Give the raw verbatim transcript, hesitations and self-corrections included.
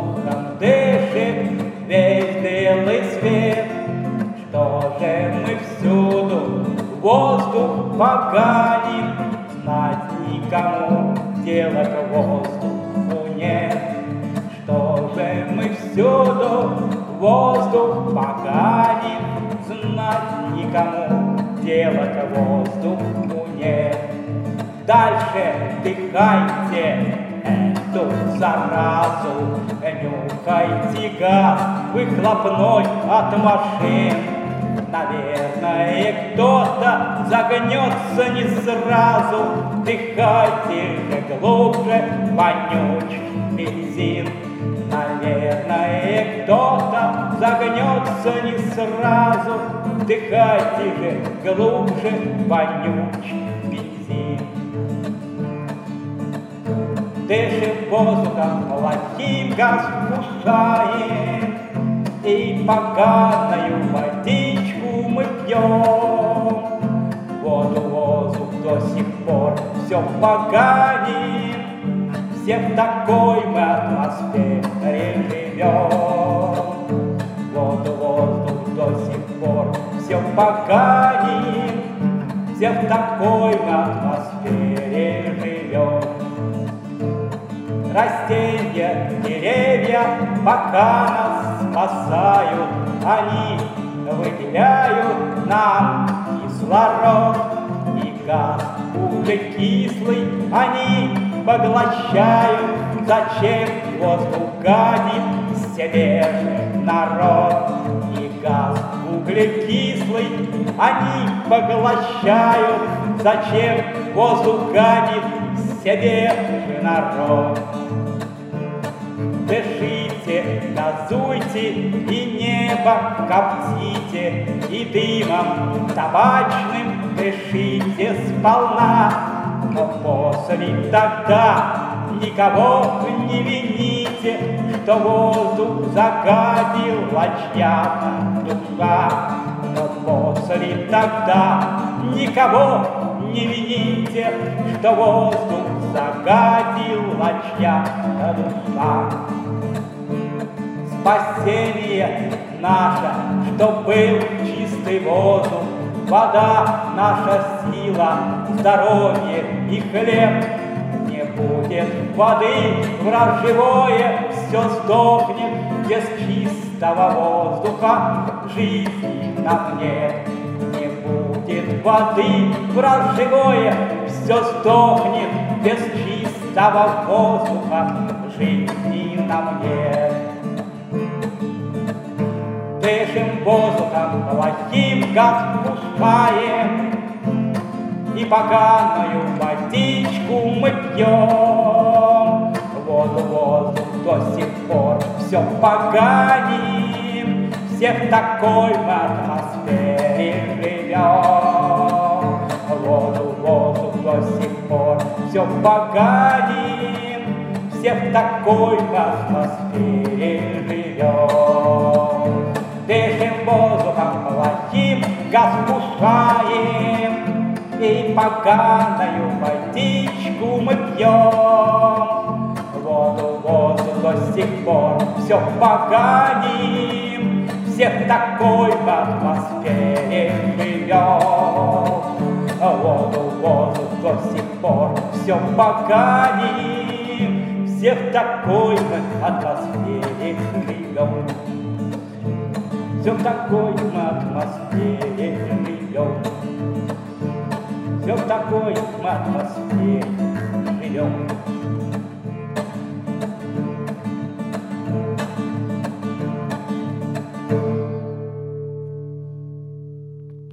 воздухом дышит весь белый свет. Что же мы всюду воздух поганим, знать никому дела к воздуху нет. Что же мы всюду воздух поганим, знать никому дела к воздуху нет. Дальше вдыхайте эту заразу, нюхайте газ выхлопной от машин. Наверное, кто-то загнется не сразу, вдыхайте же глубже вонючий бензин. Наверное, кто-то загнется не сразу, вдыхайте же глубже вонючий бензин. Дышим воздухом плохим, газ вкушаем, и поганую водичку мы пьем. Воду, воздух до сих пор все поганим, все в такой мы атмосфере живем. Воду, воздух до сих пор все поганим, все в такой мы атмосфере живем. Растения, деревья пока нас спасают, они выделяют нам кислород и газ углекислый они поглощают. Зачем воздух гадит себе же народ? И газ углекислый они поглощают. Зачем воздух гадит себе же народ? Дышите, газуйте, и небо коптите, и дымом табачным дышите сполна. Но после тогда никого не вините, что воздух загадила чья-то душа. Но после тогда никого не вините, что воздух загадила чья-то душа. Спасение наше, что был чистый воздух, вода наша сила, здоровье и хлеб. Не будет воды, враг живое все сдохнет, без чистого воздуха жизни нам нет. Не будет воды, враг живое все сдохнет, без чистого воздуха жизни нам нет. Дышим воздухом плохим, газ вкушаем, и поганую водичку мы пьем. Воду, воздух до сих пор все поганим, все в такой мы атмосфере живем. Воду, воздух до сих пор все поганим, все в такой мы атмосфере живем. Дышим воздухом плохим, газ вкушаем, и поганую водичку мы пьем. Воду, воздух до сих пор все поганим, все в такой в атмосфере живем. Воду, воздух до сих пор все поганим, все в такой в атмосфере живем. Все в такой атмосфере живем. Все в такой атмосфере живем.